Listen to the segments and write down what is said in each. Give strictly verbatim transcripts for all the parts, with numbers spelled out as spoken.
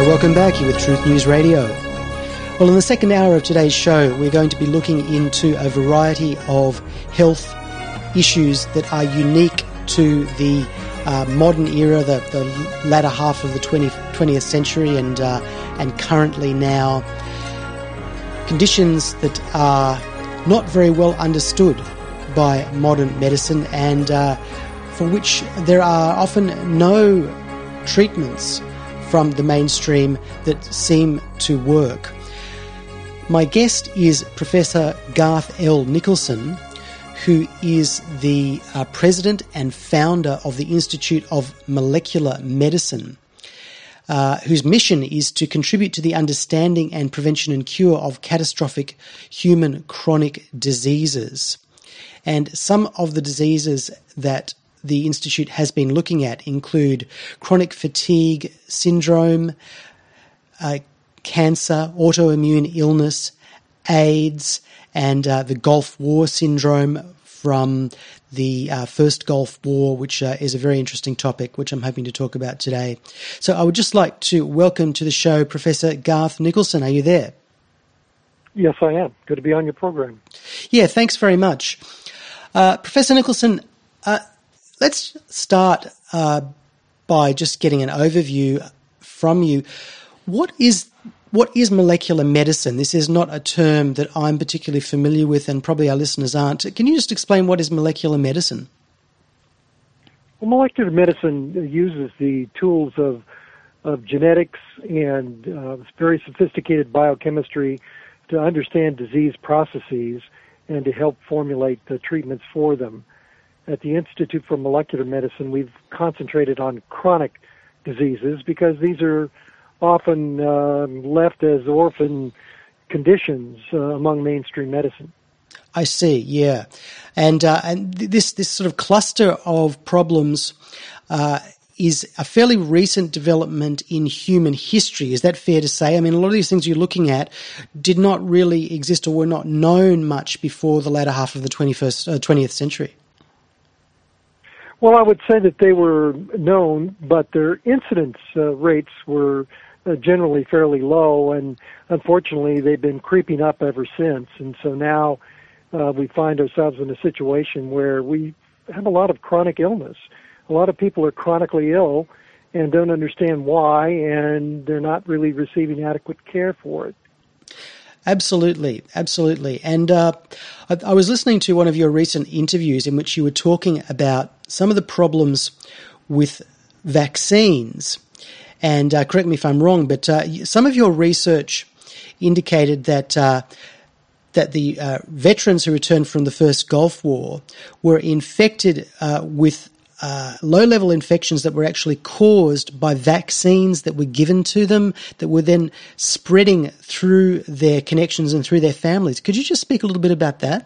Welcome back. You're with Truth News Radio. Well, in the second hour of today's show, we're going to be looking into a variety of health issues that are unique to the uh, modern era, the, the latter half of the twentieth century, and uh, and currently now. Conditions that are not very well understood by modern medicine, and uh, for which there are often no treatments from the mainstream that seem to work. My guest is Professor Garth L. Nicholson, who is the uh, president and founder of the Institute of Molecular Medicine, uh, whose mission is to contribute to the understanding and prevention and cure of catastrophic human chronic diseases. And some of the diseases that the Institute has been looking at include chronic fatigue syndrome, uh, cancer, autoimmune illness, AIDS, and uh, the Gulf War syndrome from the uh, first Gulf War, which uh, is a very interesting topic, which I'm hoping to talk about today. So I would just like to welcome to the show Professor Garth Nicholson. Are you there? Yes, I am. Good to be on your program. Yeah, thanks very much. Uh, Professor Nicholson, uh, let's start uh, by just getting an overview from you. What is what is molecular medicine? This is not a term that I'm particularly familiar with, and probably our listeners aren't. Can you just explain what is molecular medicine? Well, molecular medicine uses the tools of of genetics and uh, very sophisticated biochemistry to understand disease processes and to help formulate the treatments for them. At the Institute for Molecular Medicine, we've concentrated on chronic diseases because these are often uh, left as orphan conditions uh, among mainstream medicine. I see, yeah. And uh, and this, this sort of cluster of problems uh, is a fairly recent development in human history. Is that fair to say? I mean, a lot of these things you're looking at did not really exist or were not known much before the latter half of the twenty-first, uh, twentieth century. Well, I would say that they were known, but their incidence uh, rates were uh, generally fairly low, and unfortunately they've been creeping up ever since. And so now uh, we find ourselves in a situation where we have a lot of chronic illness. A lot of people are chronically ill and don't understand why, and they're not really receiving adequate care for it. Absolutely, absolutely. And uh, I, I was listening to one of your recent interviews in which you were talking about some of the problems with vaccines. And uh, correct me if I'm wrong, but uh, some of your research indicated that uh, that the uh, veterans who returned from the first Gulf War were infected uh, with Uh, low-level infections that were actually caused by vaccines that were given to them that were then spreading through their connections and through their families. Could you just speak a little bit about that?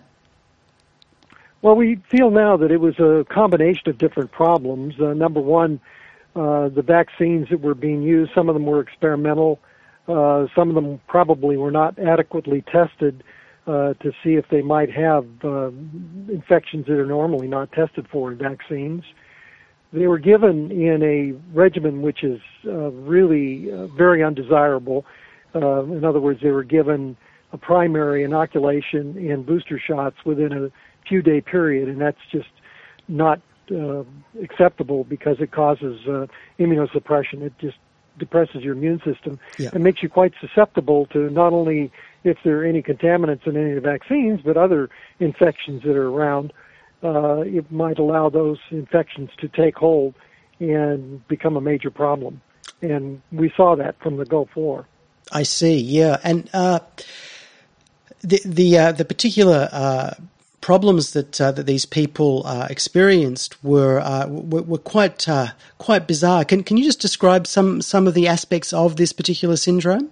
Well, we feel now that it was a combination of different problems. Uh, number one, uh, the vaccines that were being used, some of them were experimental. Uh, some of them probably were not adequately tested uh, to see if they might have uh, infections that are normally not tested for in vaccines. They were given in a regimen which is uh, really uh, very undesirable. Uh, in other words, they were given a primary inoculation and booster shots within a few-day period, and that's just not uh, acceptable because it causes uh, immunosuppression. It just depresses your immune system yeah. and makes you quite susceptible to not only if there are any contaminants in any of the vaccines, but other infections that are around. Uh, it might allow those infections to take hold and become a major problem. And we saw that from the Gulf War. I see, yeah. And uh, the the, uh, the particular uh, problems that uh, that these people uh, experienced were, uh, were were quite uh, quite bizarre. Can can you just describe some some of the aspects of this particular syndrome?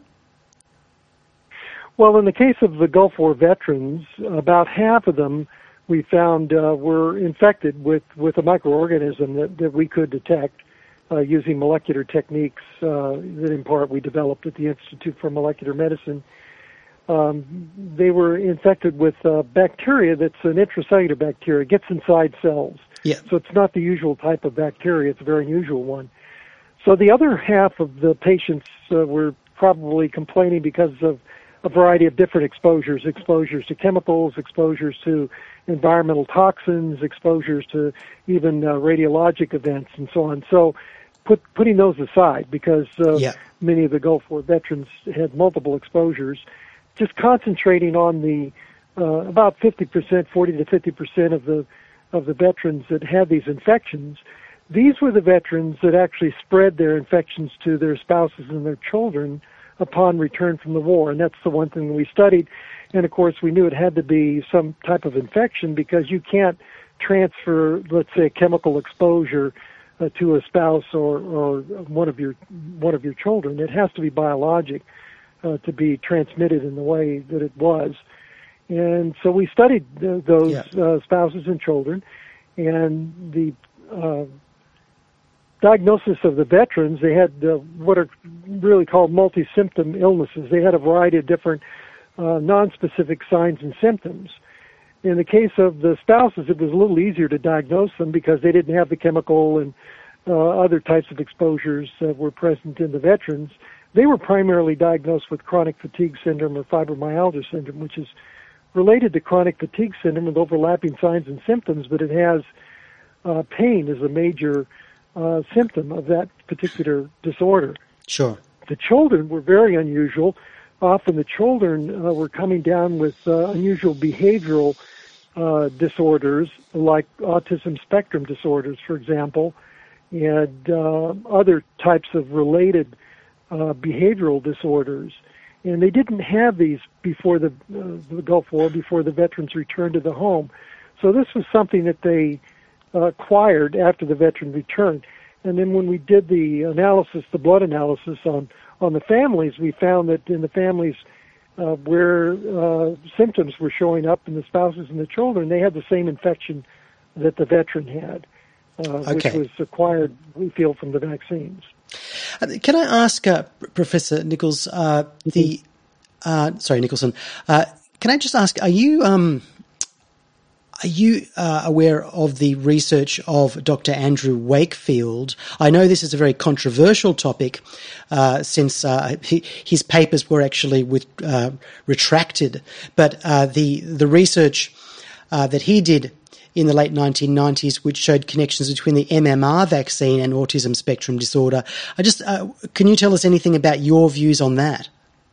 Well, in the case of the Gulf War veterans, about half of them we found uh, were infected with, with a microorganism that, that we could detect uh, using molecular techniques uh, that in part we developed at the Institute for Molecular Medicine. Um, they were infected with uh, bacteria that's an intracellular bacteria. It gets inside cells. Yeah. So it's not the usual type of bacteria. It's a very unusual one. So the other half of the patients uh, were probably complaining because of a variety of different exposures, exposures to chemicals, exposures to environmental toxins, exposures to even uh, radiologic events, and so on. So put, putting those aside, because uh, yeah. many of the Gulf War veterans had multiple exposures, just concentrating on the uh, about fifty percent, forty to fifty percent of the of the veterans that had these infections, these were the veterans that actually spread their infections to their spouses and their children upon return from the war. And that's the one thing we studied. And of course, we knew it had to be some type of infection, because you can't transfer, let's say, a chemical exposure uh, to a spouse or, or one of your one of your children. It has to be biologic uh, to be transmitted in the way that it was. And so we studied th- those yeah. uh, spouses and children, and the uh, diagnosis of the veterans, they had uh, what are really called multi-symptom illnesses. They had a variety of different uh, non-specific signs and symptoms. In the case of the spouses, it was a little easier to diagnose them because they didn't have the chemical and uh, other types of exposures that were present in the veterans. They were primarily diagnosed with chronic fatigue syndrome or fibromyalgia syndrome, which is related to chronic fatigue syndrome with overlapping signs and symptoms, but it has uh, pain as a major uh, symptom of that particular disorder. Sure. The children were very unusual. Often the children uh, were coming down with uh, unusual behavioral uh, disorders, like autism spectrum disorders, for example, and uh, other types of related uh, behavioral disorders. And they didn't have these before the, uh, the Gulf War, before the veterans returned to the home. So this was something that they uh, acquired after the veteran returned. And then when we did the analysis, the blood analysis on, on the families, we found that in the families uh, where uh, symptoms were showing up in the spouses and the children, they had the same infection that the veteran had, uh, okay. which was acquired, we feel, from the vaccines. Can I ask uh, Professor Nichols, uh, the uh, sorry Nicholson, uh, can I just ask, are you um, are you uh, aware of the research of Doctor Andrew Wakefield? I know this is a very controversial topic, uh, since uh, he, his papers were actually with, uh, retracted, but uh, the the research uh, that he did in the late nineteen nineties, which showed connections between the M M R vaccine and autism spectrum disorder. I just uh, can you tell us anything about your views on that?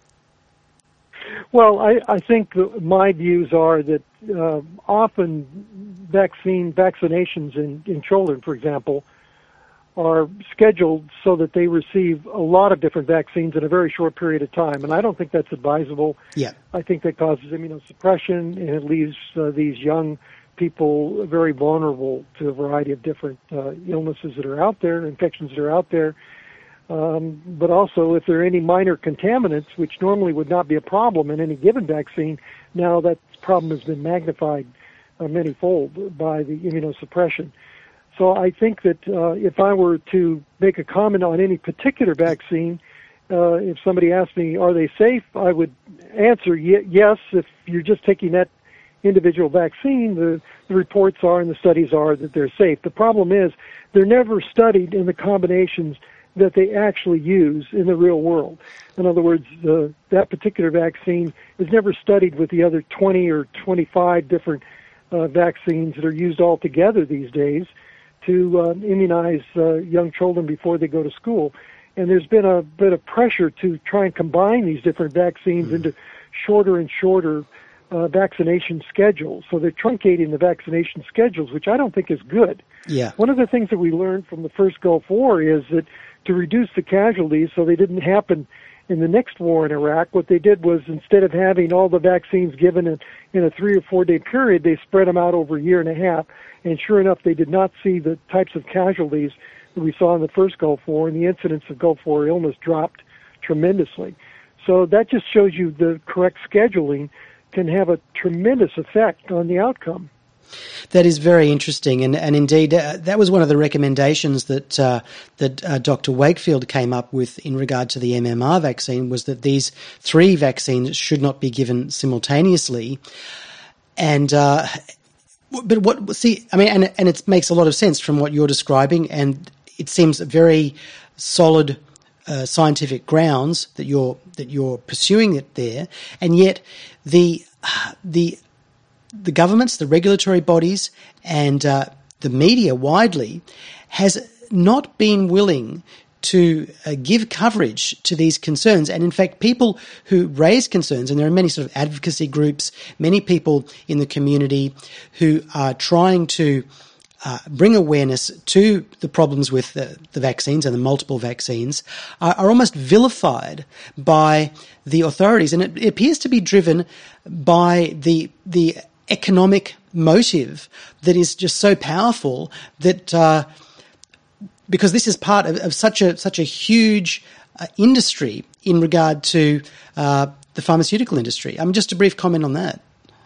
Well, I, I think my views are that uh, often vaccine vaccinations in, in children, for example, are scheduled so that they receive a lot of different vaccines in a very short period of time, and I don't think that's advisable. Yeah, I think that causes immunosuppression, and it leaves uh, these young people very vulnerable to a variety of different uh, illnesses that are out there, infections that are out there. Um, but also, if there are any minor contaminants, which normally would not be a problem in any given vaccine, now that problem has been magnified uh, many-fold by the immunosuppression. So I think that uh, if I were to make a comment on any particular vaccine, uh, if somebody asked me, are they safe, I would answer y- yes. If you're just taking that individual vaccine, the, the reports are and the studies are that they're safe. The problem is they're never studied in the combinations that they actually use in the real world. In other words, the, that particular vaccine is never studied with the other twenty or twenty-five different uh, vaccines that are used all together these days to uh, immunize uh, young children before they go to school. And there's been a bit of pressure to try and combine these different vaccines mm-hmm. into shorter and shorter Uh, vaccination schedules. So they're truncating the vaccination schedules, which I don't think is good. Yeah. One of the things that we learned from the first Gulf War is that to reduce the casualties so they didn't happen in the next war in Iraq, what they did was instead of having all the vaccines given in, in a three or four day period, they spread them out over a year and a half. And sure enough, they did not see the types of casualties that we saw in the first Gulf War, and the incidence of Gulf War illness dropped tremendously. So that just shows you the correct scheduling can have a tremendous effect on the outcome. That is very interesting, and and indeed uh, that was one of the recommendations that uh, that uh, Doctor Wakefield came up with in regard to the M M R vaccine, was that these three vaccines should not be given simultaneously. And uh, but what see, I mean, and and it makes a lot of sense from what you're describing, and it seems very solid uh, scientific grounds that you're that you're pursuing it there, and yet the uh, the the governments, the regulatory bodies, and uh, the media widely has not been willing to uh, give coverage to these concerns. And in fact, people who raise concerns, and there are many sort of advocacy groups, many people in the community who are trying to uh, bring awareness to the problems with the, the vaccines and the multiple vaccines, are, are almost vilified by the authorities. And it, it appears to be driven by the the economic motive that is just so powerful that uh, because this is part of, of such a such a huge uh, industry in regard to uh, the pharmaceutical industry. I mean, just a brief comment on that.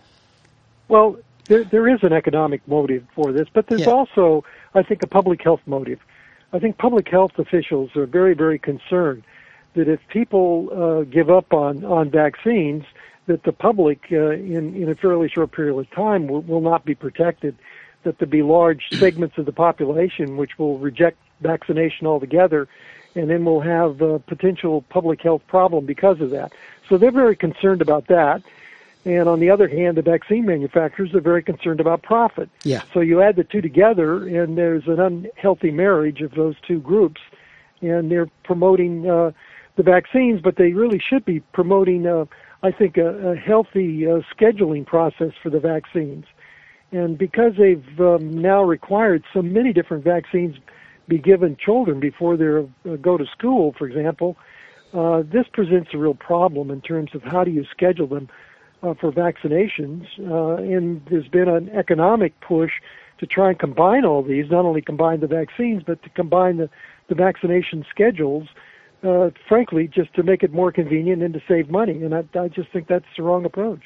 Well, there, there is an economic motive for this, but there's yeah. also, I think, a public health motive. I think public health officials are very, very concerned that if people uh, give up on, on vaccines, that the public uh, in, in a fairly short period of time will, will not be protected, that there'll be large segments of the population which will reject vaccination altogether, and then we'll have a potential public health problem because of that. So they're very concerned about that. And on the other hand, the vaccine manufacturers are very concerned about profit. Yeah. So you add the two together, and there's an unhealthy marriage of those two groups, and they're promoting uh, the vaccines, but they really should be promoting, uh, I think, a, a healthy uh, scheduling process for the vaccines. And because they've um, now required so many different vaccines be given children before they uh, go to school, for example, uh, this presents a real problem in terms of how do you schedule them uh, for vaccinations. Uh, and there's been an economic push to try and combine all these, not only combine the vaccines, but to combine the, the vaccination schedules, uh, frankly, just to make it more convenient and to save money. And I, I just think that's the wrong approach.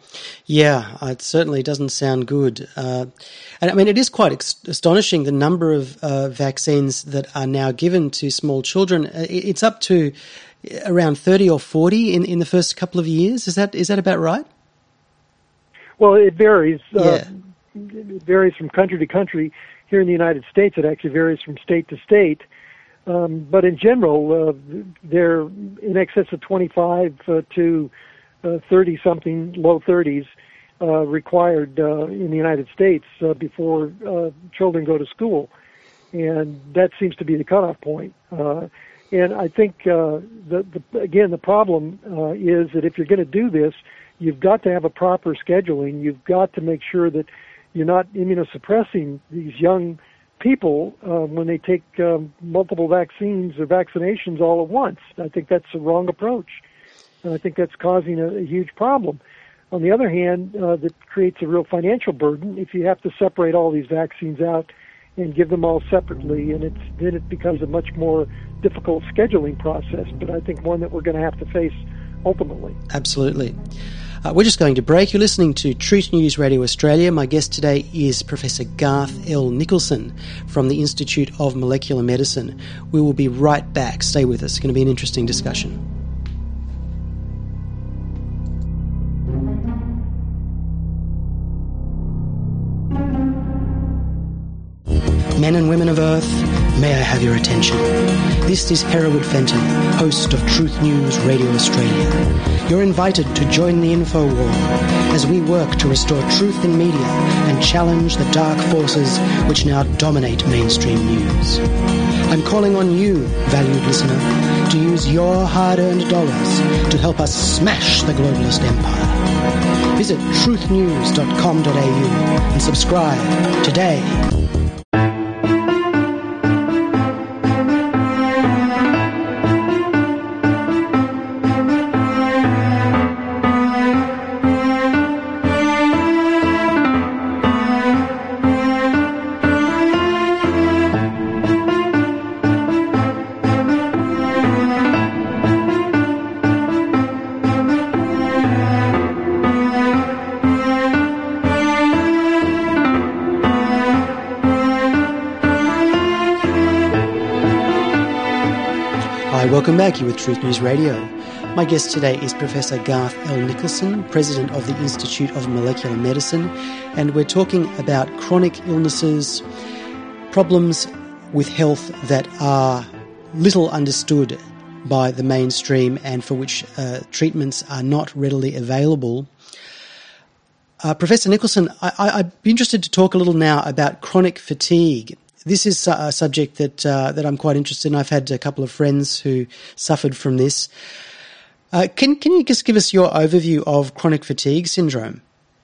Yeah, it certainly doesn't sound good. Uh, and I mean, it is quite ex- astonishing the number of uh, vaccines that are now given to small children. It's up to around thirty or forty in, in the first couple of years. Is that is that about right? Well, it varies. Yeah. Uh, it varies from country to country. Here in the United States, it actually varies from state to state. Um, but in general, uh, they're in excess of twenty-five uh, to Uh, thirty-something, low thirties, uh, required uh, in the United States uh, before uh, children go to school. And that seems to be the cutoff point. Uh, and I think, uh, the, the, again, the problem uh, is that if you're going to do this, you've got to have a proper scheduling. You've got to make sure that you're not immunosuppressing these young people uh, when they take um, multiple vaccines or vaccinations all at once. I think that's the wrong approach. And I think that's causing a, a huge problem. On the other hand, uh, that creates a real financial burden if you have to separate all these vaccines out and give them all separately, and it's, then it becomes a much more difficult scheduling process, but I think one that we're going to have to face ultimately. Absolutely. Uh, we're just going to break. You're listening to Truth News Radio Australia. My guest today is Professor Garth L. Nicholson from the Institute of Molecular Medicine. We will be right back. Stay with us. It's going to be an interesting discussion. Men and women of Earth, may I have your attention. This is Hereward Fenton, host of Truth News Radio Australia. You're invited to join the info war as we work to restore truth in media and challenge the dark forces which now dominate mainstream news. I'm calling on you, valued listener, to use your hard-earned dollars to help us smash the globalist empire. Visit truth news dot com dot a u and subscribe today. Welcome back. You're with Truth News Radio. My guest today is Professor Garth L. Nicholson, President of the Institute of Molecular Medicine, and we're talking about chronic illnesses, problems with health that are little understood by the mainstream and for which uh, treatments are not readily available. Uh, Professor Nicholson, I, I'd be interested to talk a little now about chronic fatigue. This is a subject that uh, that I'm quite interested in. I've had a couple of friends who suffered from this. Uh, can can you just give us your overview of chronic fatigue syndrome?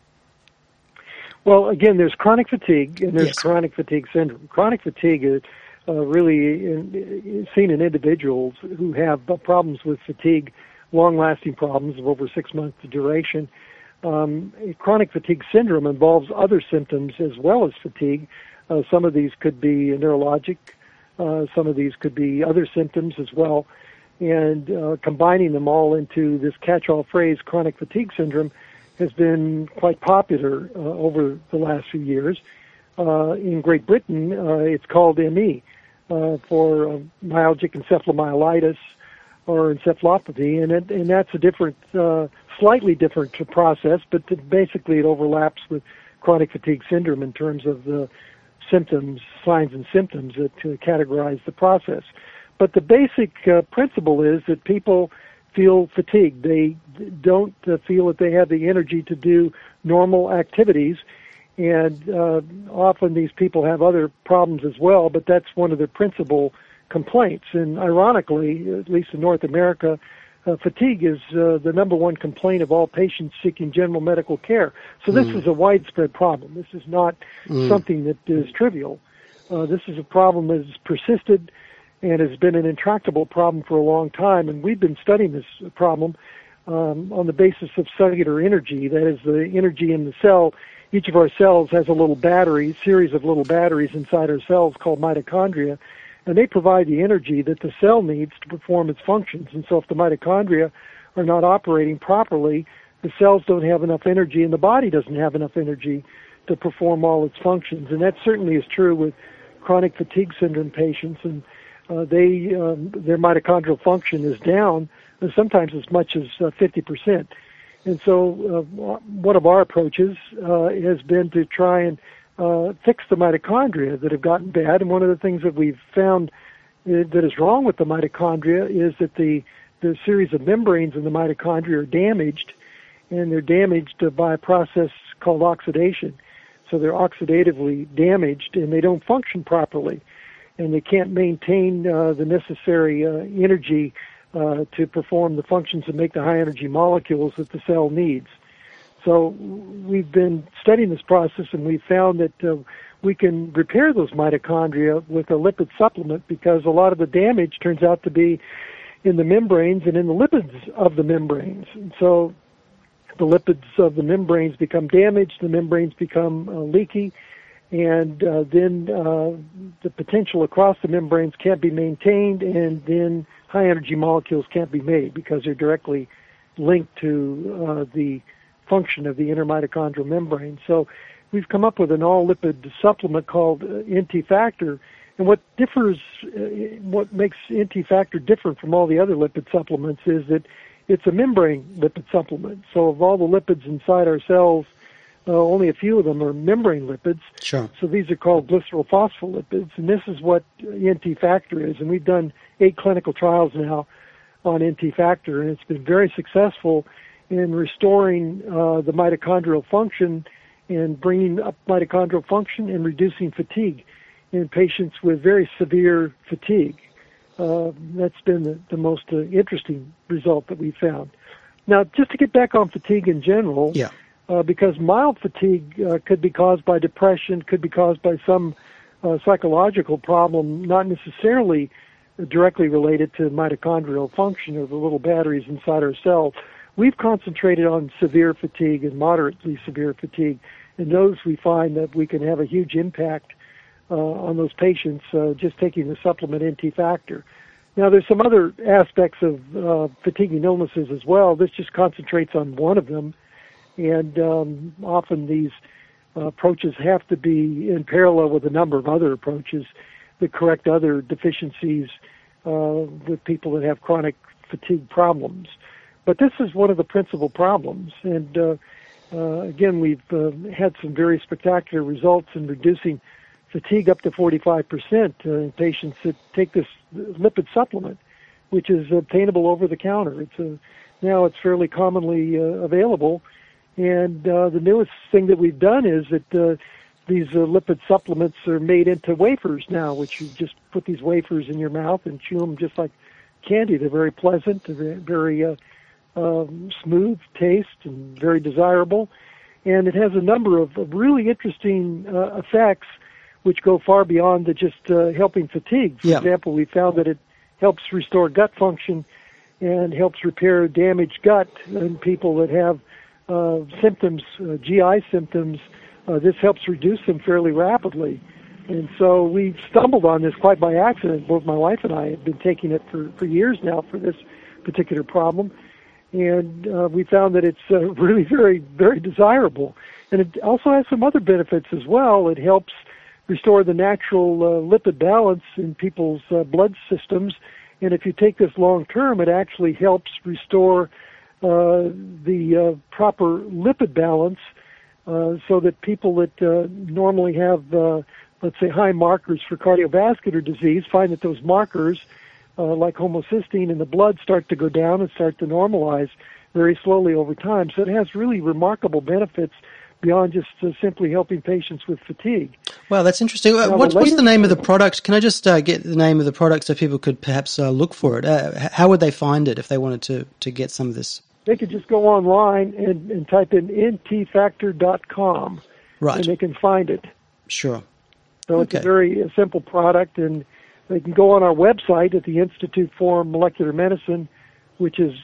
Well, again, there's chronic fatigue and there's Yes. chronic fatigue syndrome. Chronic fatigue is uh, really in, seen in individuals who have uh, problems with fatigue, long-lasting problems of over six months duration. Um, chronic fatigue syndrome involves other symptoms as well as fatigue. Uh, some of these could be neurologic. Uh, some of these could be other symptoms as well. And uh, combining them all into this catch-all phrase, chronic fatigue syndrome, has been quite popular uh, over the last few years. Uh, in Great Britain, uh, it's called M E uh, for uh, myalgic encephalomyelitis or encephalopathy, and it, and that's a different, uh, slightly different process, but basically it overlaps with chronic fatigue syndrome in terms of the symptoms, signs and symptoms that uh, categorize the process. But the basic uh, principle is that people feel fatigued. They don't uh, feel that they have the energy to do normal activities, and uh, often these people have other problems as well, but that's one of their principal complaints. And ironically, at least in North America, uh, fatigue is uh, the number one complaint of all patients seeking general medical care. So this mm. is a widespread problem. This is not mm. something that is trivial. Uh, this is a problem that has persisted and has been an intractable problem for a long time. And we've been studying this problem um, on the basis of cellular energy, that is the energy in the cell. Each of our cells has a little battery, series of little batteries inside our cells called mitochondria, and they provide the energy that the cell needs to perform its functions. And so if the mitochondria are not operating properly, the cells don't have enough energy and the body doesn't have enough energy to perform all its functions. And that certainly is true with chronic fatigue syndrome patients. And Uh, they um, their mitochondrial function is down, and sometimes as much as uh, fifty percent. And so uh, one of our approaches uh, has been to try and uh, fix the mitochondria that have gotten bad. And one of the things that we've found uh, that is wrong with the mitochondria is that the, the series of membranes in the mitochondria are damaged, and they're damaged uh, by a process called oxidation. So they're oxidatively damaged, and they don't function properly. And they can't maintain uh, the necessary uh, energy uh, to perform the functions that make the high-energy molecules that the cell needs. So we've been studying this process, and we found that uh, we can repair those mitochondria with a lipid supplement, because a lot of the damage turns out to be in the membranes and in the lipids of the membranes. And so the lipids of the membranes become damaged, the membranes become uh, leaky, and uh, then uh, the potential across the membranes can't be maintained, and then high-energy molecules can't be made because they're directly linked to uh, the function of the intermitochondrial membrane. So we've come up with an all-lipid supplement called uh, N T Factor, and what differs, uh, what makes N T Factor different from all the other lipid supplements is that it's a membrane lipid supplement. So of all the lipids inside our cells, Uh, only a few of them are membrane lipids. Sure. So these are called glycerol phospholipids, and this is what N T Factor is. And we've done eight clinical trials now on N T Factor, and it's been very successful in restoring uh, the mitochondrial function and bringing up mitochondrial function and reducing fatigue in patients with very severe fatigue. Uh, that's been the, the most uh, interesting result that we've found. Now, just to get back on fatigue in general, yeah. Uh, because mild fatigue uh, could be caused by depression, could be caused by some uh, psychological problem, not necessarily directly related to mitochondrial function or the little batteries inside our cells. We've concentrated on severe fatigue and moderately severe fatigue. In those, we find that we can have a huge impact uh, on those patients uh, just taking the supplement N T Factor. Now, there's some other aspects of uh, fatiguing illnesses as well. This just concentrates on one of them. And um, often these uh, approaches have to be in parallel with a number of other approaches that correct other deficiencies uh, with people that have chronic fatigue problems. But this is one of the principal problems. And uh, uh, again, we've uh, had some very spectacular results in reducing fatigue up to forty-five percent uh, in patients that take this lipid supplement, which is obtainable over the counter. It's a, now it's fairly commonly uh, available. And uh, the newest thing that we've done is that uh, these uh, lipid supplements are made into wafers now, which you just put these wafers in your mouth and chew them just like candy. They're very pleasant, they're very uh, um, smooth taste, and very desirable. And it has a number of, of really interesting uh, effects which go far beyond the just uh, helping fatigue. For yeah. example, we found that it helps restore gut function and helps repair damaged gut in people that have uh, symptoms, uh, G I symptoms. Uh, this helps reduce them fairly rapidly. And so we stumbled on this quite by accident. Both my wife and I have been taking it for, for years now for this particular problem. And uh, we found that it's uh, really very, very desirable. And it also has some other benefits as well. It helps restore the natural uh, lipid balance in people's uh, blood systems. And if you take this long term, it actually helps restore uh, the uh, proper lipid balance uh, so that people that uh, normally have, uh, let's say, high markers for cardiovascular disease find that those markers, uh, like homocysteine in the blood, start to go down and start to normalize very slowly over time. So it has really remarkable benefits beyond just uh, simply helping patients with fatigue. Wow, that's interesting. Now, what, the what's the latest- name of the product? Can I just uh, get the name of the product so people could perhaps uh, look for it? Uh, how would they find it if they wanted to, to get some of this? They could just go online and, and type in N T factor dot com, Right. and they can find it. Sure. So Okay. it's a very uh, simple product, and they can go on our website at the Institute for Molecular Medicine, which is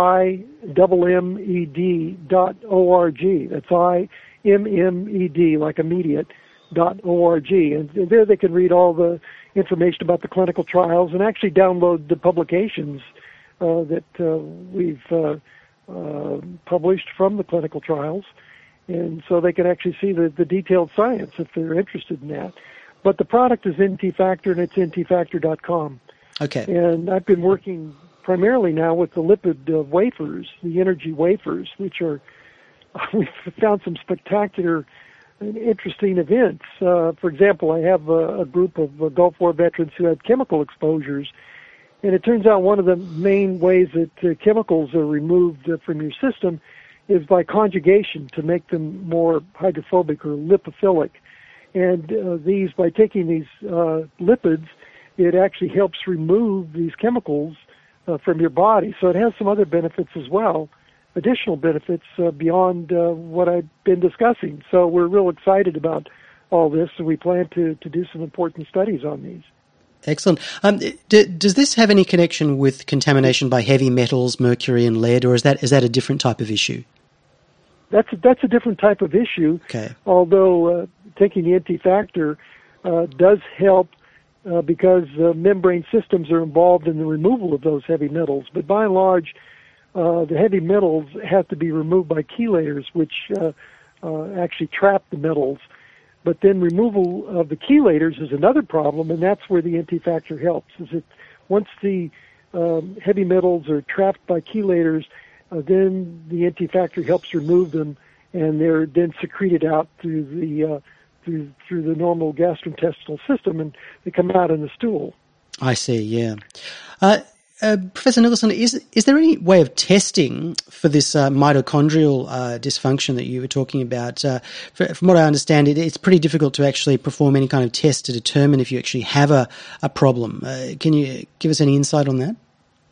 I M M E D dot O R G. That's I M M E D, like immediate, dot O R G. And there they can read all the information about the clinical trials and actually download the publications uh, that uh, we've uh, uh, published from the clinical trials. And so they can actually see the, the detailed science if they're interested in that. But the product is N T Factor, and it's N T factor dot com. Okay. And I've been working primarily now with the lipid uh, wafers, the energy wafers, which are, we've found some spectacular and interesting events. Uh, for example, I have a, a group of uh, Gulf War veterans who had chemical exposures, and it turns out one of the main ways that uh, chemicals are removed uh, from your system is by conjugation to make them more hydrophobic or lipophilic. And uh, these, by taking these uh, lipids, it actually helps remove these chemicals uh, from your body. So it has some other benefits as well, additional benefits uh, beyond uh, what I've been discussing. So we're real excited about all this, and we plan to, to do some important studies on these. Excellent. Um, d- does this have any connection with contamination by heavy metals, mercury and lead, or is that is that a different type of issue? That's a, that's a different type of issue, Okay. although uh, taking the N T factor uh, does help uh, because uh, membrane systems are involved in the removal of those heavy metals. But by and large, uh, the heavy metals have to be removed by chelators, which uh, uh, actually trap the metals. But then removal of the chelators is another problem, and that's where the N T factor helps. Is that once the um, heavy metals are trapped by chelators, uh, then the N T factor helps remove them, and they're then secreted out through the uh, through through the normal gastrointestinal system, and they come out in the stool. I see. Yeah. Uh, Uh, Professor Nicholson, is is there any way of testing for this uh, mitochondrial uh, dysfunction that you were talking about? Uh, for, from what I understand, it, it's pretty difficult to actually perform any kind of test to determine if you actually have a, a problem. Uh, can you give us any insight on that?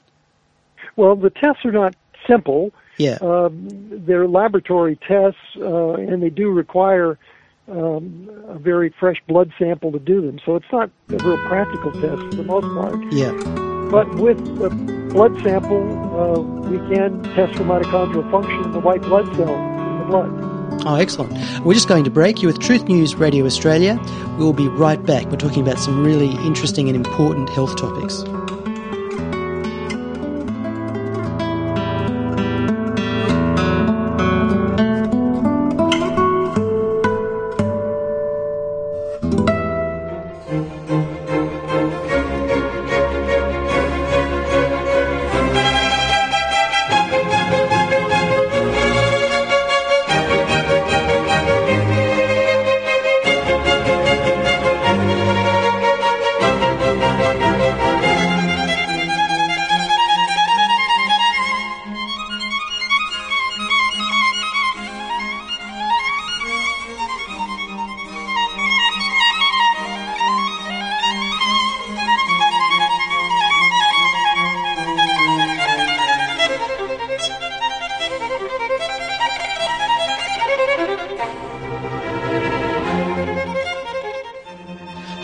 Well, the tests are not simple. Yeah. Um, they're laboratory tests, uh, and they do require um, a very fresh blood sample to do them. So it's not a real practical test for the most part. Yeah. But with a blood sample, uh, we can test for mitochondrial function in the white blood cell in the blood. Oh, excellent. We're just going to break. You're with Truth News Radio Australia. We'll be right back. We're talking about some really interesting and important health topics.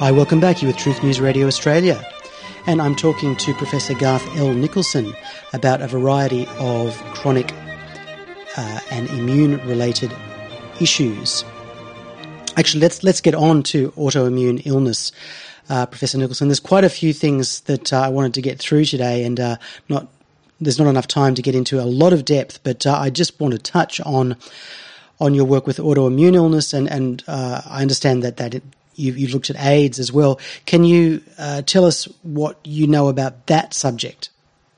Hi, welcome back. You're with Truth News Radio Australia. And I'm talking to Professor Garth L. Nicholson about a variety of chronic uh, and immune-related issues. Actually, let's let's get on to autoimmune illness, uh, Professor Nicholson. There's quite a few things that uh, I wanted to get through today, and uh, not there's not enough time to get into a lot of depth. But uh, I just want to touch on on your work with autoimmune illness, and and uh, I understand that that it, you've, you've looked at AIDS as well. Can you uh, tell us what you know about that subject?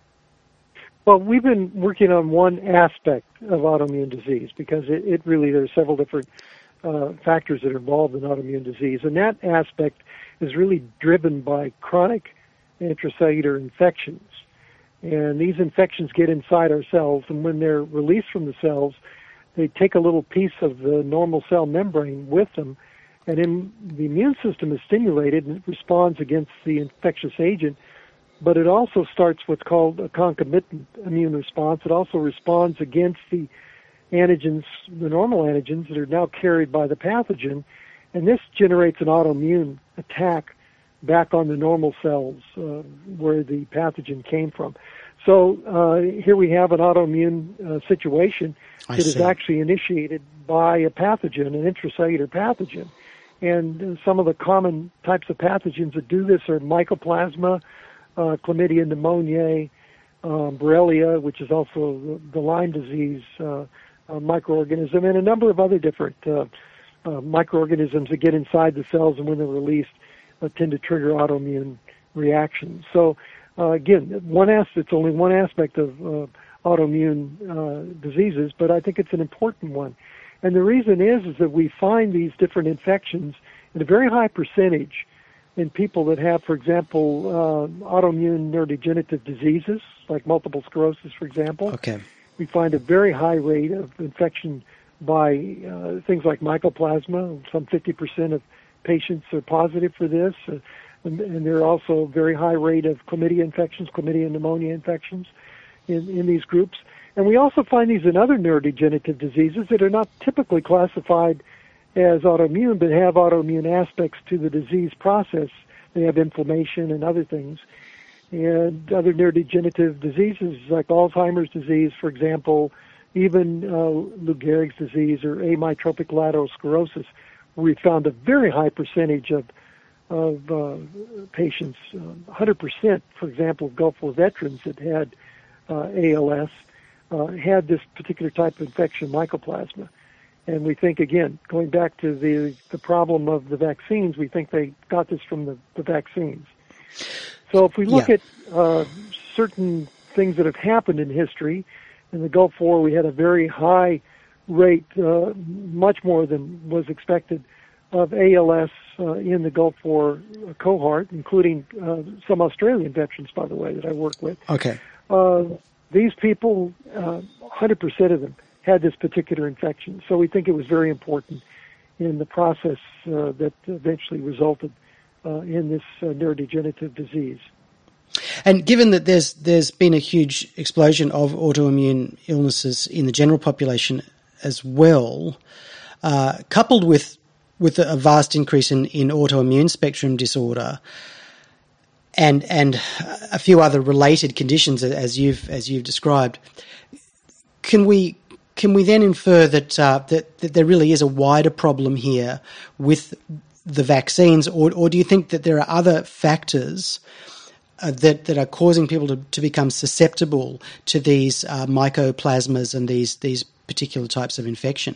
Well, we've been working on one aspect of autoimmune disease because it, it really there are several different Uh, factors that are involved in autoimmune disease, and that aspect is really driven by chronic intracellular infections. And these infections get inside our cells, and when they're released from the cells, they take a little piece of the normal cell membrane with them, and then the immune system is stimulated and it responds against the infectious agent, but it also starts what's called a concomitant immune response. It also responds against the antigens, the normal antigens that are now carried by the pathogen, and this generates an autoimmune attack back on the normal cells uh, where the pathogen came from. So uh, here we have an autoimmune uh, situation I that see. is actually initiated by a pathogen, an intracellular pathogen. And uh, some of the common types of pathogens that do this are Mycoplasma, uh, Chlamydia pneumoniae, um, Borrelia, which is also the, the Lyme disease uh, Uh, microorganism, and a number of other different uh, uh, microorganisms that get inside the cells, and when they're released, uh, tend to trigger autoimmune reactions. So, uh, again, one as- it's only one aspect of uh, autoimmune uh, diseases, but I think it's an important one. And the reason is, is that we find these different infections in a very high percentage in people that have, for example, uh, autoimmune neurodegenerative diseases, like multiple sclerosis, for example. Okay. We find a very high rate of infection by uh, things like mycoplasma. Some fifty percent of patients are positive for this. Uh, and, and there are also a very high rate of chlamydia infections, chlamydia pneumonia infections in, in these groups. And we also find these in other neurodegenerative diseases that are not typically classified as autoimmune, but have autoimmune aspects to the disease process. They have inflammation and other things. And other neurodegenerative diseases like Alzheimer's disease, for example, even uh, Lou Gehrig's disease or amyotrophic lateral sclerosis, where we found a very high percentage of of uh, patients, uh, one hundred percent, for example, of Gulf War veterans that had uh, A L S, uh, had this particular type of infection, mycoplasma. And we think, again, going back to the, the problem of the vaccines, we think they got this from the, the vaccines. So if we look Yeah. at uh, certain things that have happened in history, in the Gulf War we had a very high rate, uh, much more than was expected, of A L S uh, in the Gulf War cohort, including uh, some Australian veterans, by the way, that I work with. Okay. Uh, these people, uh, one hundred percent of them had this particular infection. So we think it was very important in the process uh, that eventually resulted Uh, in this uh, neurodegenerative disease. And given that there's there's been a huge explosion of autoimmune illnesses in the general population as well, uh, coupled with with a vast increase in, in autoimmune spectrum disorder, and and a few other related conditions as you've as you've described, can we can we then infer that uh, that, that there really is a wider problem here with the vaccines, or, or do you think that there are other factors uh, that, that are causing people to, to become susceptible to these uh, mycoplasmas and these, these particular types of infection?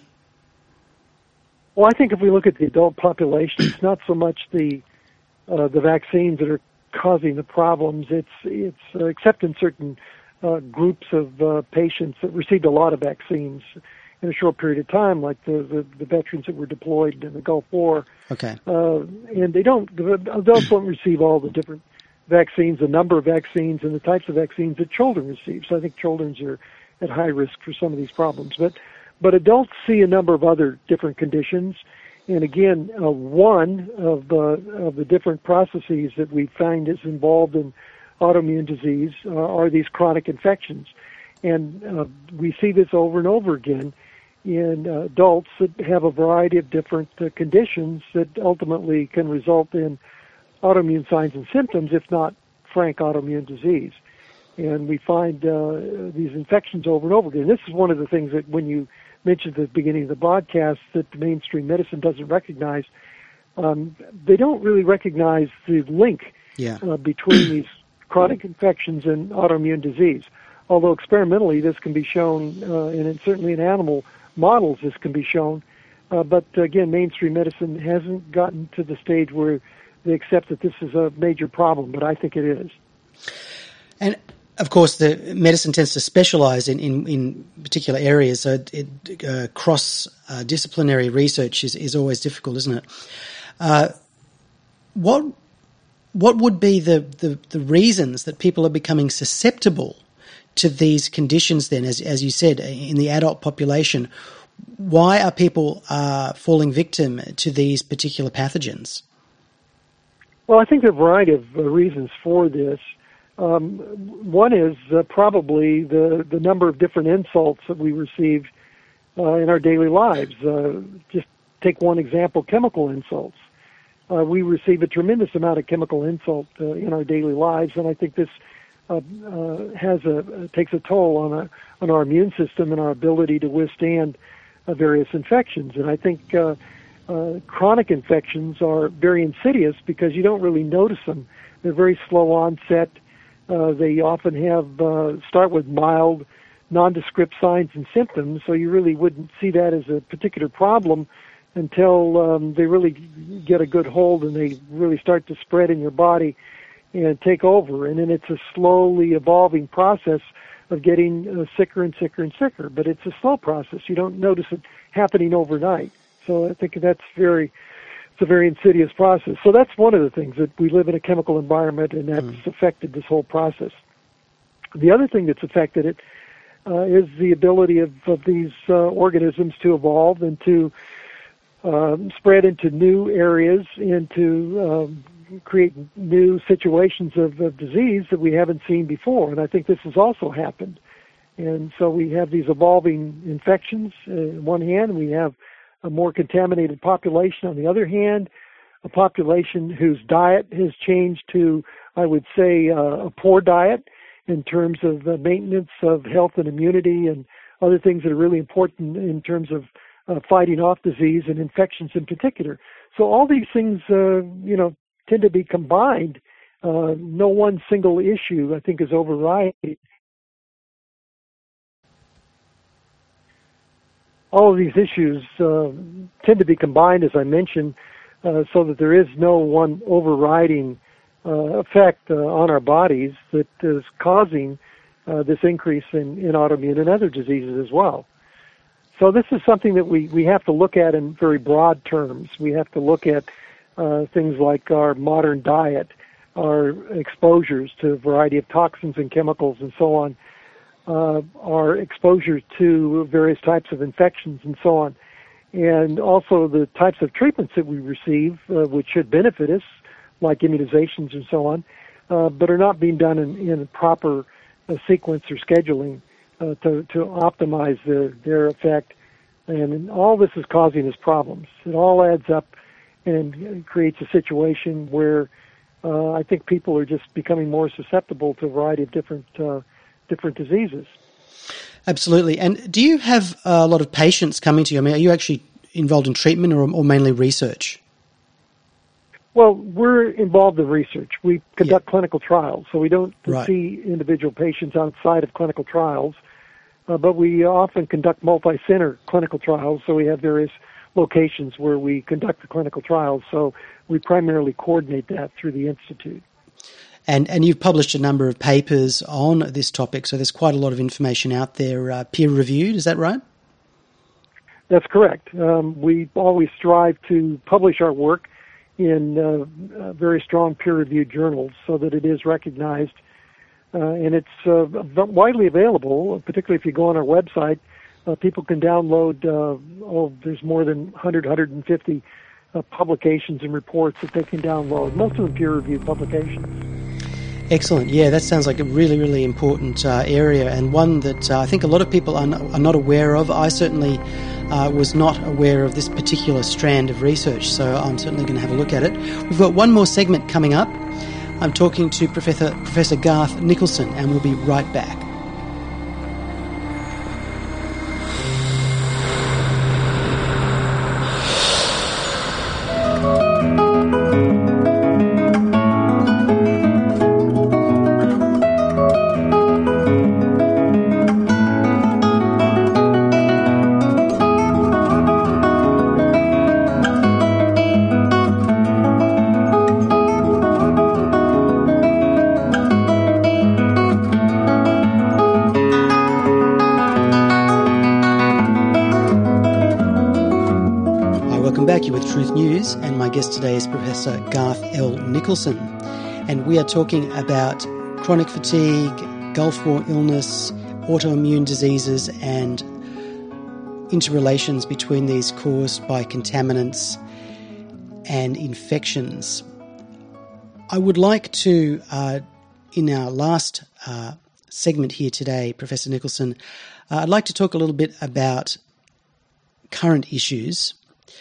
Well, I think if we look at the adult population, it's not so much the uh, the vaccines that are causing the problems. It's it's uh, except in certain uh, groups of uh, patients that received a lot of vaccines in a short period of time, like the, the, the veterans that were deployed in the Gulf War. Okay. Uh, and they don't, the adults don't receive all the different vaccines, the number of vaccines, and the types of vaccines that children receive. So I think children are at high risk for some of these problems. But, but adults see a number of other different conditions. And again, uh, one of the, of the different processes that we find is involved in autoimmune disease uh, are these chronic infections. And uh, we see this over and over again in uh, adults that have a variety of different uh, conditions that ultimately can result in autoimmune signs and symptoms, if not frank autoimmune disease. And we find uh, these infections over and over again. This is one of the things that when you mentioned at the beginning of the broadcast that the mainstream medicine doesn't recognize, um, they don't really recognize the link yeah. uh, between these chronic infections and autoimmune disease. Although experimentally this can be shown, uh, and certainly in animal models this can be shown, uh, but again, mainstream medicine hasn't gotten to the stage where they accept that this is a major problem, but I think it is. And of course, the medicine tends to specialize in, in, in particular areas, so it, it, uh, cross-disciplinary uh, research is, is always difficult, isn't it? Uh, what what would be the, the, the reasons that people are becoming susceptible to these conditions then, as as you said, in the adult population? Why are people uh, falling victim to these particular pathogens? Well, I think there are a variety of uh, reasons for this. Um, one is uh, probably the, the number of different insults that we receive uh, in our daily lives. Uh, just take one example, chemical insults. Uh, we receive a tremendous amount of chemical insult uh, in our daily lives, and I think this uh, uh, has a uh, takes a toll on a, on our immune system and our ability to withstand uh, various infections. And I think uh, uh, chronic infections are very insidious because you don't really notice them. They're very slow onset. Uh, they often have uh, start with mild, nondescript signs and symptoms, so you really wouldn't see that as a particular problem until um, they really get a good hold and they really start to spread in your body and take over. And then it's a slowly evolving process of getting uh, sicker and sicker and sicker. But it's a slow process. You don't notice it happening overnight. So I think that's very... It's a very insidious process. So that's one of the things, that we live in a chemical environment, and that's mm. affected this whole process. The other thing that's affected it uh, is the ability of, of these uh, organisms to evolve and to um, spread into new areas and to um, create new situations of, of disease that we haven't seen before. And I think this has also happened. And so we have these evolving infections uh, on one hand, and we have a more contaminated population on the other hand, a population whose diet has changed to, I would say, uh, a poor diet in terms of the maintenance of health and immunity and other things that are really important in terms of uh, fighting off disease and infections in particular. So all these things, uh, you know, tend to be combined. Uh, no one single issue, I think, is overriding. All of these issues uh, tend to be combined, as I mentioned, uh, so that there is no one overriding uh, effect uh, on our bodies that is causing uh, this increase in, in autoimmune and other diseases as well. So this is something that we, we have to look at in very broad terms. We have to look at uh, things like our modern diet, our exposures to a variety of toxins and chemicals and so on, Uh, our exposure to various types of infections and so on, and also the types of treatments that we receive, uh, which should benefit us, like immunizations and so on, uh, but are not being done in, in a proper uh, sequence or scheduling uh, to, to optimize their, their effect. And all this is causing us problems. It all adds up and creates a situation where uh, I think people are just becoming more susceptible to a variety of different uh, different diseases. Absolutely. And do you have a lot of patients coming to you? I mean, are you actually involved in treatment or, or mainly research? Well, we're involved in research. We conduct yeah. clinical trials, so we don't right. see individual patients outside of clinical trials, uh, but we often conduct multi-center clinical trials, so we have various locations where we conduct the clinical trials, so we primarily coordinate that through the Institute. And and you've published a number of papers on this topic, so there's quite a lot of information out there, uh, peer-reviewed, is that right? That's correct. Um, we always strive to publish our work in uh, uh, very strong peer-reviewed journals so that it is recognized, uh, and it's uh, widely available, particularly if you go on our website. Uh, people can download, uh, oh, there's more than one hundred, one hundred fifty uh, publications and reports that they can download, most of them peer-reviewed publications. Excellent. Yeah, that sounds like a really, really important uh, area, and one that uh, I think a lot of people are, n- are not aware of. I certainly uh, was not aware of this particular strand of research, so I'm certainly going to have a look at it. We've got one more segment coming up. I'm talking to Professor, Professor Garth Nicholson, and we'll be right back. And my guest today is Professor Garth L. Nicholson, and we are talking about chronic fatigue, Gulf War illness, autoimmune diseases, and interrelations between these caused by contaminants and infections. I would like to, uh, in our last uh, segment here today, Professor Nicholson, uh, I'd like to talk a little bit about current issues.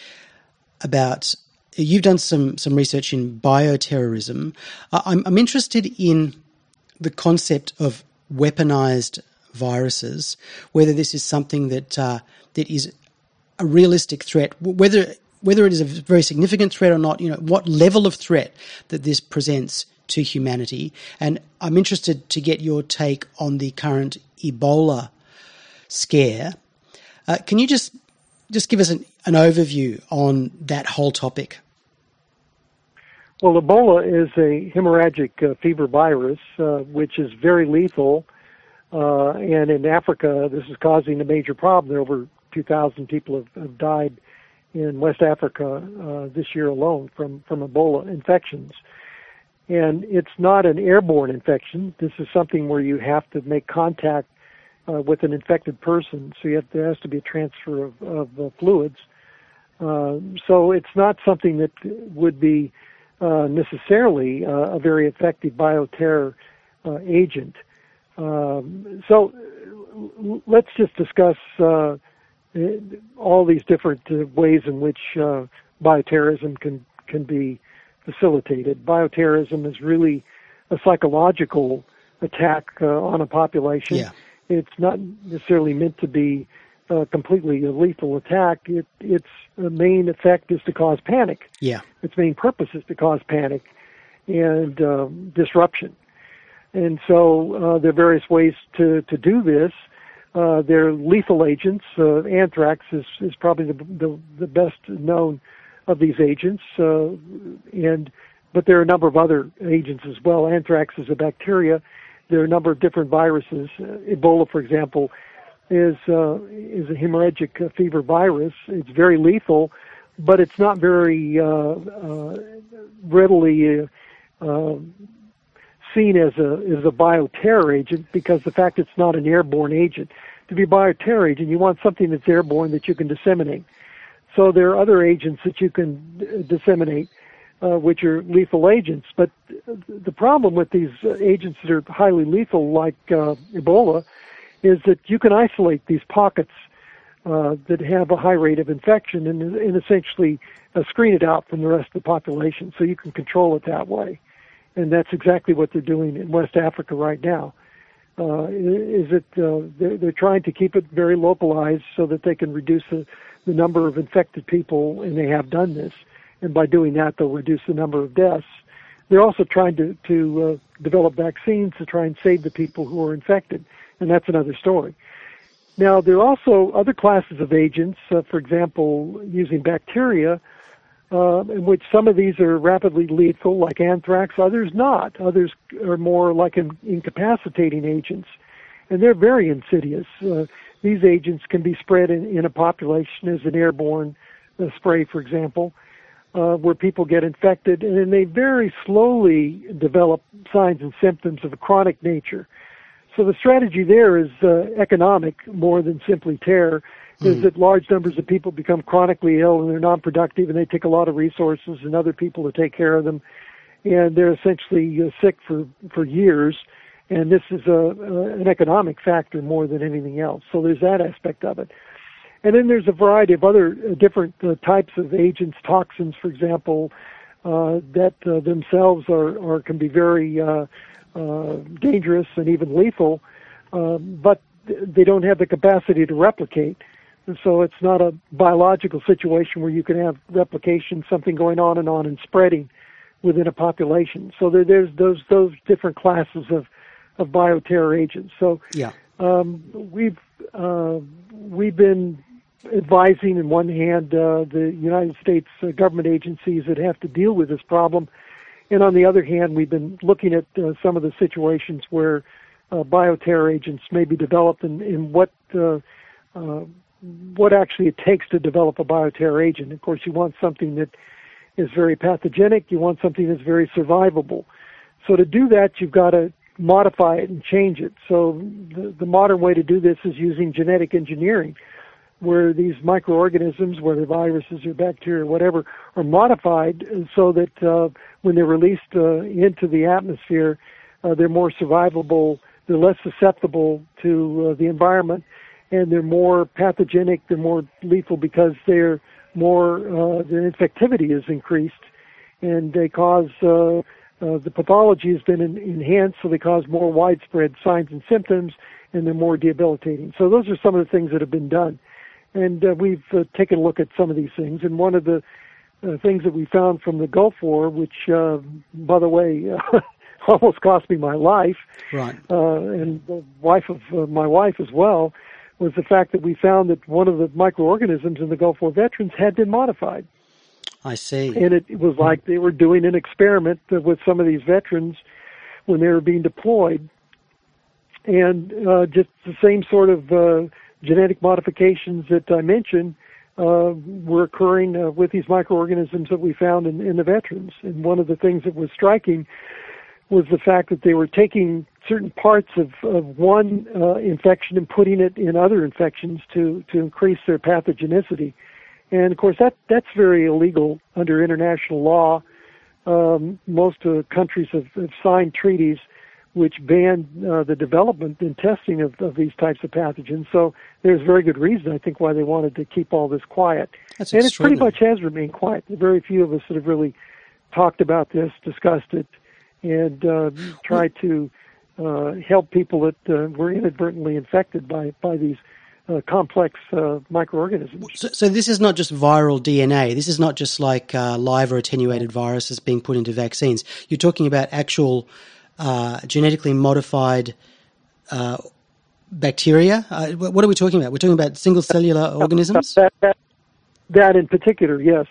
About you've done some some research in bioterrorism. Uh, I'm I'm interested in the concept of weaponized viruses. Whether this is something that uh, that is a realistic threat, whether whether it is a very significant threat or not. You know, what level of threat that this presents to humanity. And I'm interested to get your take on the current Ebola scare. Uh, can you just Just give us an, an overview on that whole topic. Well, Ebola is a hemorrhagic uh, fever virus, uh, which is very lethal. Uh, and in Africa, this is causing a major problem. There are over two thousand people have, have died in West Africa uh, this year alone from, from Ebola infections. And it's not an airborne infection. This is something where you have to make contact Uh, with an infected person, so you have, there has to be a transfer of, of uh, fluids. Uh, so it's not something that would be uh, necessarily uh, a very effective bioterror uh, agent. Um, so let's just discuss uh, all these different uh, ways in which uh, bioterrorism can can be facilitated. Bioterrorism is really a psychological attack uh, on a population. Yeah. It's not necessarily meant to be uh, completely a lethal attack. It, its main effect is to cause panic. Yeah. Its main purpose is to cause panic and um, disruption. And so uh, there are various ways to, to do this. Uh, they're lethal agents. Uh, anthrax is, is probably the, the, the best known of these agents. Uh, and but there are a number of other agents as well. Anthrax is a bacteria. There are a number of different viruses. Uh, Ebola, for example, is uh, is a hemorrhagic uh, fever virus. It's very lethal, but it's not very uh, uh, readily uh, uh, seen as a as a bioterror agent because the fact it's not an airborne agent. To be a bioterror agent, you want something that's airborne that you can disseminate. So there are other agents that you can d- disseminate. Uh, which are lethal agents. But the problem with these uh, agents that are highly lethal, like uh, Ebola, is that you can isolate these pockets uh, that have a high rate of infection and, and essentially uh, screen it out from the rest of the population, so you can control it that way. And that's exactly what they're doing in West Africa right now. Uh, is that uh, they're, they're trying to keep it very localized so that they can reduce the, the number of infected people, and they have done this. And by doing that, they'll reduce the number of deaths. They're also trying to, to uh, develop vaccines to try and save the people who are infected, and that's another story. Now, there are also other classes of agents, uh, for example, using bacteria, uh, in which some of these are rapidly lethal, like anthrax, others not. Others are more like in, incapacitating agents, and they're very insidious. Uh, these agents can be spread in, in a population as an airborne uh, spray, for example. Uh, where people get infected, and then they very slowly develop signs and symptoms of a chronic nature. So the strategy there is uh, economic more than simply terror, mm. is that large numbers of people become chronically ill and they're non-productive and they take a lot of resources and other people to take care of them. and they're essentially uh, sick for, for years. And this is a, a, an economic factor more than anything else. So there's that aspect of it. And then there's a variety of other uh, different uh, types of agents, toxins, for example, uh, that uh, themselves are, are can be very uh, uh, dangerous and even lethal, uh, but they don't have the capacity to replicate. And so it's not a biological situation where you can have replication, something going on and on and spreading within a population. So there, there's those those different classes of of bioterror agents. So yeah. um, we've uh, we've been advising, on one hand, uh, the United States uh, government agencies that have to deal with this problem, and on the other hand, we've been looking at uh, some of the situations where uh, bioterror agents may be developed, and, and what uh, uh, what actually it takes to develop a bioterror agent. Of course, you want something that is very pathogenic. You want something that's very survivable. So to do that, you've got to modify it and change it. So the, the modern way to do this is using genetic engineering, where these microorganisms, whether viruses or bacteria or whatever, are modified so that uh, when they're released uh, into the atmosphere, uh, they're more survivable, they're less susceptible to uh, the environment, and they're more pathogenic, they're more lethal because they're more, uh, their infectivity is increased, and they cause uh, Uh, the pathology has been in, enhanced, so they cause more widespread signs and symptoms, and they're more debilitating. So those are some of the things that have been done. And uh, we've uh, taken a look at some of these things. And one of the uh, things that we found from the Gulf War, which, uh, by the way, uh, almost cost me my life, right. uh, and the wife of uh, my wife as well, was the fact that we found that one of the microorganisms in the Gulf War veterans had been modified. I see. And it was like they were doing an experiment with some of these veterans when they were being deployed. And uh, just the same sort of uh, genetic modifications that I mentioned uh, were occurring uh, with these microorganisms that we found in, in the veterans. And one of the things that was striking was the fact that they were taking certain parts of, of one uh, infection and putting it in other infections to, to increase their pathogenicity. And, of course, that that's very illegal under international law. Um, most uh, countries have, have signed treaties which ban uh, the development and testing of, of these types of pathogens. So there's very good reason, I think, why they wanted to keep all this quiet. That's and it pretty much has remained quiet. Very few of us that have really talked about this, discussed it, and uh, tried to uh, help people that uh, were inadvertently infected by, by these Uh, complex uh, microorganisms. So, so this is not just viral D N A. This is not just like uh, live or attenuated viruses being put into vaccines. You're talking about actual uh, genetically modified uh, bacteria. Uh, what are we talking about? We're talking about single cellular organisms? That, that, that in particular, yes.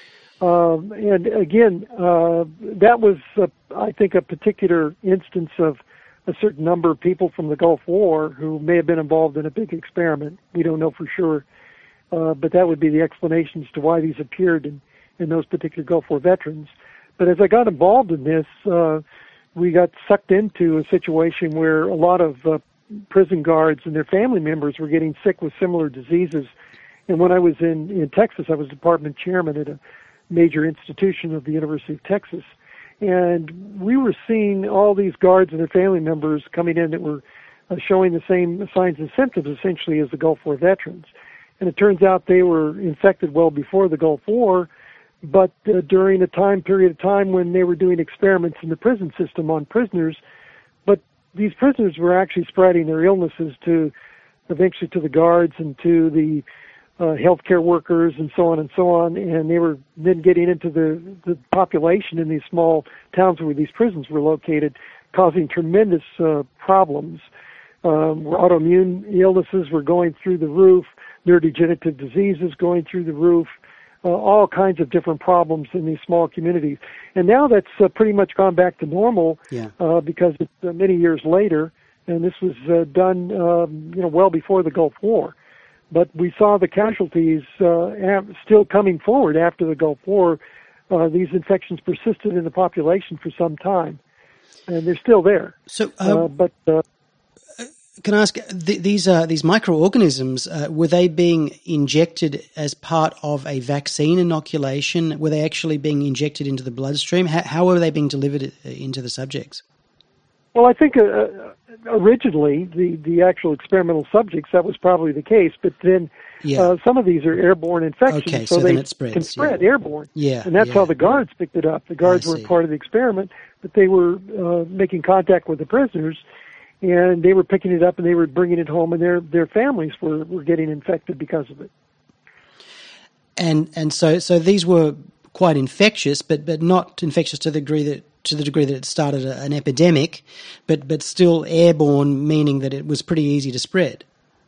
Um, and again, uh, that was, uh, I think, a particular instance of a certain number of people from the Gulf War who may have been involved in a big experiment. We don't know for sure, uh, but that would be the explanation as to why these appeared in, in those particular Gulf War veterans. But as I got involved in this, uh, we got sucked into a situation where a lot of uh, prison guards and their family members were getting sick with similar diseases. And when I was in, in Texas, I was department chairman at a major institution of the University of Texas. And we were seeing all these guards and their family members coming in that were uh, showing the same signs and symptoms, essentially, as the Gulf War veterans. And it turns out they were infected well before the Gulf War, but uh, during a time period of time when they were doing experiments in the prison system on prisoners. But these prisoners were actually spreading their illnesses to, eventually, to the guards and to the Uh, healthcare workers and so on and so on, and they were then getting into the, the population in these small towns where these prisons were located, causing tremendous uh, problems. Um, where autoimmune illnesses were going through the roof, neurodegenerative diseases going through the roof, uh, all kinds of different problems in these small communities. And now that's uh, pretty much gone back to normal yeah. uh, because it's uh, many years later, and this was uh, done um, you know, well before the Gulf War. But we saw the casualties uh, still coming forward after the Gulf War. Uh, these infections persisted in the population for some time, and they're still there. So, uh, uh, but uh, Can I ask, th- these uh, these microorganisms, uh, were they being injected as part of a vaccine inoculation? Were they actually being injected into the bloodstream? How, how were they being delivered into the subjects? Well, I think uh, originally the, the actual experimental subjects, that was probably the case, but then yeah. uh, some of these are airborne infections, okay, so, so they then it spreads, can spread yeah. airborne. Yeah, and that's yeah. how the guards picked it up. The guards I were see. part of the experiment, but they were uh, making contact with the prisoners, and they were picking it up and they were bringing it home, and their their families were, were getting infected because of it. And and so so these were quite infectious, but but not infectious to the degree that to the degree that it started a, an epidemic, but but still airborne, meaning that it was pretty easy to spread.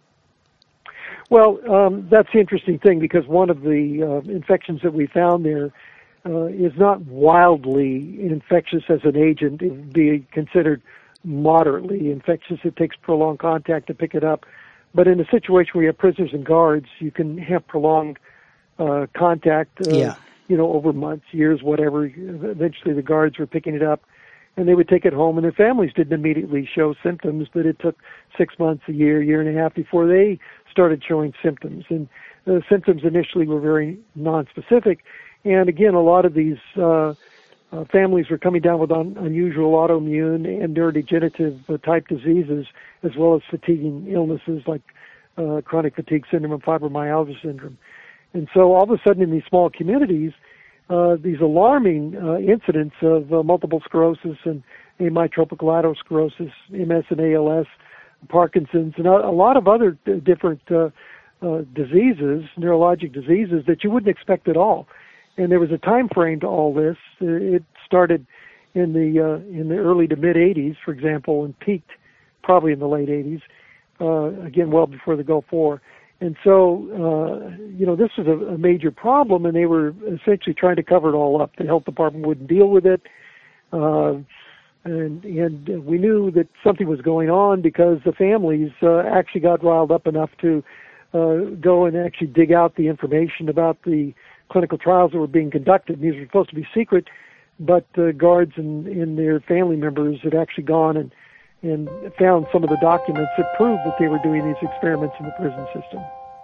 Well, um, that's the interesting thing, because one of the uh, infections that we found there uh, is not wildly infectious as an agent. It would be considered moderately infectious. It takes prolonged contact to pick it up. But in a situation where you have prisoners and guards, you can have prolonged uh, contact, uh, yeah. you know, over months, years, whatever. Eventually the guards were picking it up, and they would take it home, and their families didn't immediately show symptoms, but it took six months, a year, year and a half before they started showing symptoms. And the symptoms initially were very nonspecific. And again, a lot of these uh, uh, families were coming down with un- unusual autoimmune and neurodegenerative uh, type diseases, as well as fatiguing illnesses like uh, chronic fatigue syndrome and fibromyalgia syndrome. And so all of a sudden in these small communities, uh, these alarming uh, incidents of uh, multiple sclerosis and amyotrophic lateral sclerosis, M S and A L S, Parkinson's, and a, a lot of other d- different uh, uh, diseases, neurologic diseases that you wouldn't expect at all. And there was a time frame to all this. It started in the uh, in the early to mid eighties, for example, and peaked probably in the late eighties. Uh, again, well before the Gulf War. And so, uh, you know, this was a, a major problem, and they were essentially trying to cover it all up. The health department wouldn't deal with it. Uh, and and we knew that something was going on because the families uh, actually got riled up enough to uh, go and actually dig out the information about the clinical trials that were being conducted. These were supposed to be secret, but uh, guards and, and their family members had actually gone and, and found some of the documents that proved that they were doing these experiments in the prison system.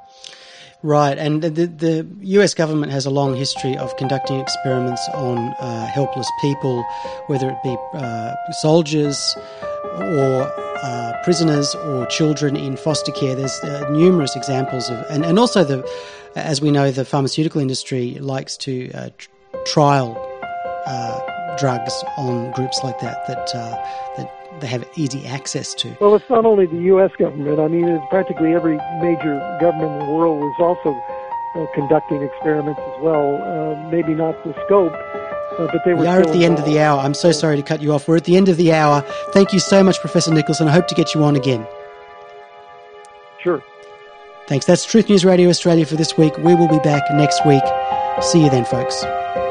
Right, and the, the U S government has a long history of conducting experiments on uh, helpless people, whether it be uh, soldiers or uh, prisoners or children in foster care. There's uh, numerous examples of, and, and also the, as we know, the pharmaceutical industry likes to uh, tr- trial uh, drugs on groups like that that uh, that they have easy access to. Well, it's not only the U S government. I mean, it's practically every major government in the world is also uh, conducting experiments as well. Uh, maybe not the scope, uh, but they were. We are at the end involved. of the hour. I'm so sorry to cut you off. We're at the end of the hour. Thank you so much, Professor Nicholson. I hope to get you on again. Sure. Thanks. That's Truth News Radio Australia for this week. We will be back next week. See you then, folks.